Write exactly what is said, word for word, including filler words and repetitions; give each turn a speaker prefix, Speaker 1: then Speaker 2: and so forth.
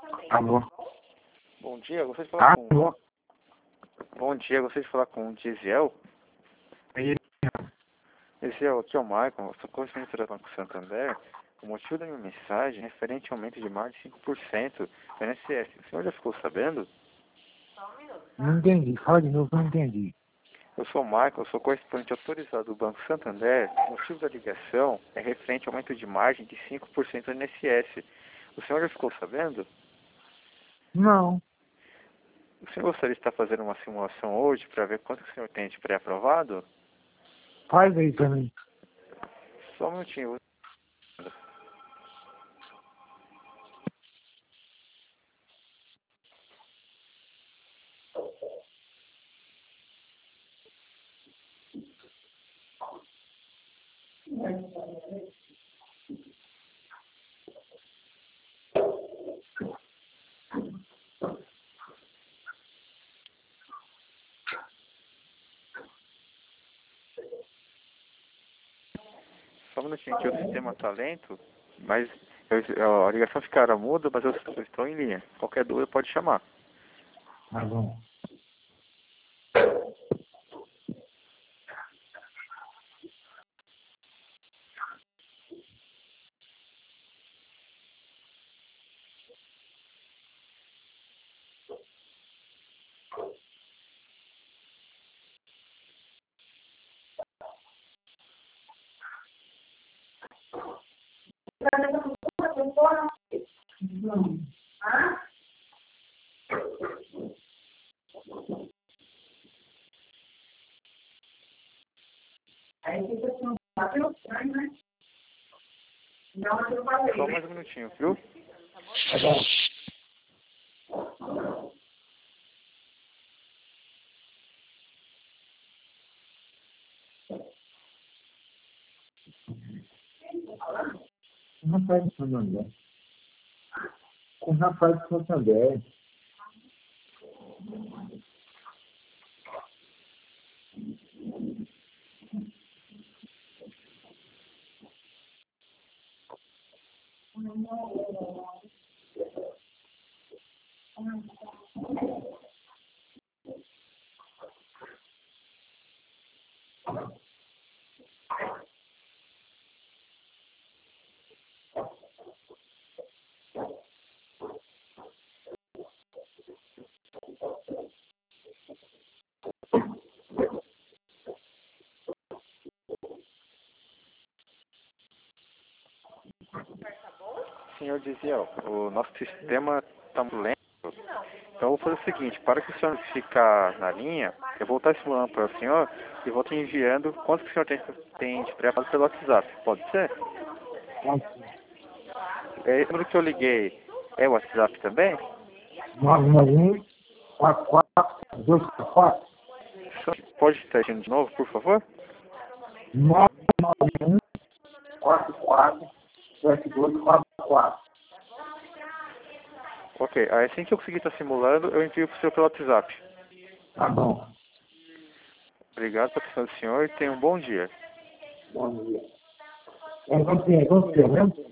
Speaker 1: Alô?
Speaker 2: Bom dia, gostaria de falar com...
Speaker 1: Alô?
Speaker 2: Bom dia, gostaria de falar com o Gisiel.
Speaker 1: Aí,
Speaker 2: Gisiel, aqui é o Michael, eu sou correspondente do Banco Santander. O motivo da minha mensagem é referente ao aumento de mais de cinco por cento do I N S S. O senhor já ficou sabendo?
Speaker 1: não entendi. Fala de novo, não entendi.
Speaker 2: Eu sou o Michael, eu sou correspondente autorizado do Banco Santander. O motivo da ligação é referente ao aumento de margem de cinco por cento do I N S S. O senhor já ficou sabendo?
Speaker 1: Não.
Speaker 2: O senhor gostaria de estar fazendo uma simulação hoje para ver quanto que o senhor tem de pré-aprovado?
Speaker 1: Faz aí pra mim.
Speaker 2: Só um minutinho. Só um minutinho que o sistema está lento, mas eu, a ligação ficará muda, mas eu, eu estou em linha. Qualquer dúvida pode chamar.
Speaker 1: Tá bom.
Speaker 3: Aí fica assim, tá pelo estranho, né? Não, mas eu
Speaker 2: Só
Speaker 3: falei.
Speaker 2: mais um minutinho, viu?
Speaker 1: Tá bom. Com o rapaz do Santander. Com o rapaz do Santander.
Speaker 2: Senhor Gisiel, o nosso sistema está muito lento. Então eu vou fazer o seguinte, para que o senhor ficar na linha, eu vou estar simulando para o senhor e vou te enviando quanto que o senhor tem, tem de pré-aprovado pelo WhatsApp. Pode ser? É, o número que eu liguei é o WhatsApp também?
Speaker 1: nove nove um, quatro quatro, dois quatro.
Speaker 2: Só pode estar de novo, por favor?
Speaker 1: nove nove um, quatro quatro, sete dois quatro quatro.
Speaker 2: Ok, aí assim que eu conseguir estar simulando, eu envio para o senhor pelo WhatsApp.
Speaker 1: Tá bom.
Speaker 2: Obrigado pela atenção do senhor e tenha um bom dia.
Speaker 1: Bom dia. É você, é você, né?